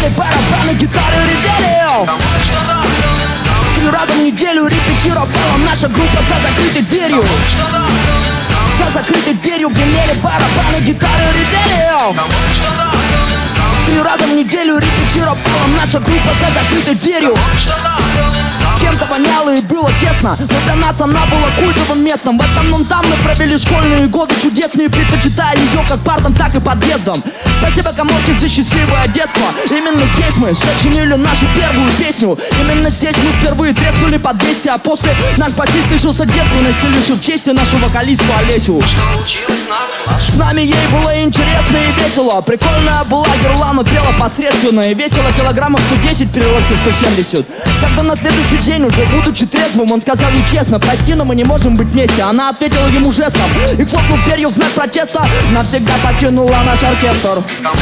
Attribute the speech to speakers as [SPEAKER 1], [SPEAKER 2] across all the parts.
[SPEAKER 1] гремели барабаны, гитары редели. 3 раза в неделю репетировала наша группа за закрытой дверью. За закрытой дверью гремели барабаны, гитары редели. 3 раза в неделю репетировала наша группа за закрытой дверью. Чем-то воняло и было тесно, но для нас она была культовым местом. В основном там мы провели школьные годы чудесные, предпочитая ее как парком, так и подъездом. Спасибо Каморке за счастливое детство. Именно здесь мы сочинили нашу первую песню. Именно здесь мы впервые треснули под 200. А после наш басист лишился девственности, лишил чести нашу вокалистку Олесю. С нами ей было интересно и весело. Прикольная была Герлана, пела посредственно и весело килограммов 110 при росте 170. Когда на следующий день, уже будучи трезвым, он сказал ей честно: прости, но мы не можем быть вместе. Она ответила ему жестом и хлопнув дверью в знак протеста, навсегда покинула наш оркестр.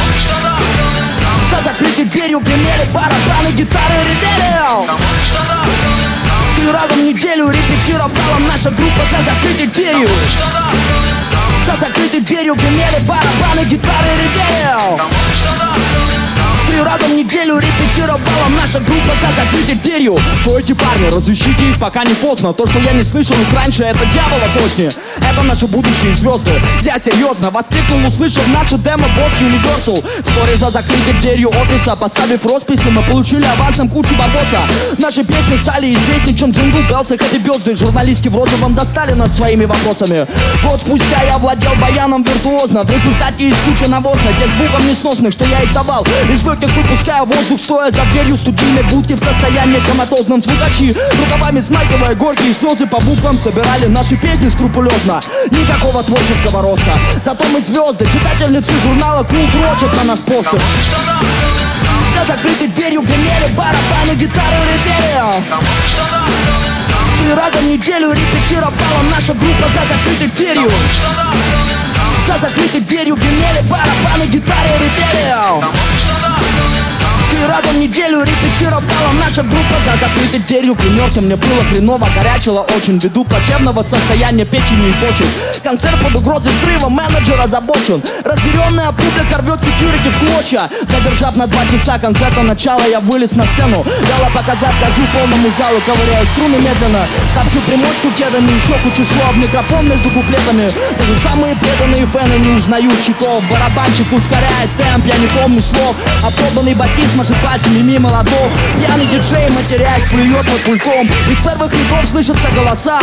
[SPEAKER 1] За закрытой дверью гремели барабаны, гитары редели. 3 раза в неделю репетировала наша группа за закрытой дверью. За закрытой дверью гремели барабаны, гитары редели. 3 раза в неделю репетировала наша группа за закрытой дверью. Стойте, парни, разыщите их, пока не поздно. То, что я не слышал их раньше, это дьявола точнее. Это наши будущие звезды. Я серьезно воскликнул, услышав нашу демо-босс Universal. Вскоре за закрытой дверью офиса, поставив росписи, мы получили авансом кучу бабоса. Наши песни стали известнее, чем Джингл Беллс и Хэппи Бёрздэй. Журналистки в розовом достали нас своими вопросами. Год спустя я владел баяном виртуозно. В результате из кучи навозно, тех звуком несносных, что я издавал. Из легких выпуская воздух, стоя за дверью студийной будки в состоянии коматозном. Звукачи, рукавами смахивая горькие слезы, по буквам собирали наши песни скрупулезно. Никакого творческого роста. Зато мы звезды, читательницы журнала Кул дрочат на наш постер. За закрытой дверью гремели барабаны, гитары редели. 3 раза в неделю репетировала наша группа за закрытой дверью. За закрытой дверью гремели барабаны, гитары редели. 3 раза в неделю репетировала наша группа за закрытой дверью. Примерся, мне было хреново, горячило очень, ввиду плачевного состояния печени и почек. Концерт под угрозой срыва, менеджер озабочен. Разъяренная публика рвет секьюрити в клочья. Задержав на 2 часа концерта начала, я вылез на сцену, дала показать газу полному залу, ковыряя струны медленно, топчу примочку кедами, еще кучу слов, микрофон между куплетами. Даже самые преданные фэны не узнают хитов. Барабанщик ускоряет темп, я не помню слов. Опробанный басист машет пальцами мимо ладов. Пьяный диджей, матерясь, плюет под пультом. Из первых рядов слышатся голоса.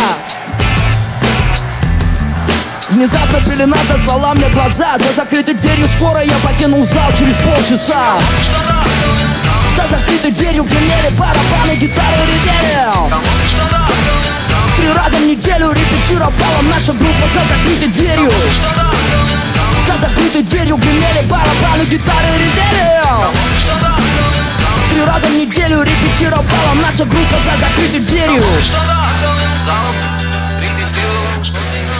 [SPEAKER 1] Внезапно пелена заслала мне глаза. За закрытой дверью скоро я покинул зал через полчаса. За закрытой дверью гремели барабаны, гитары редели. 3 раза в неделю репетировала наша группа за закрытой дверью. За закрытой дверью гремели барабаны, гитары редели. 3 раза в неделю репетировала наша группа за закрытой дверью.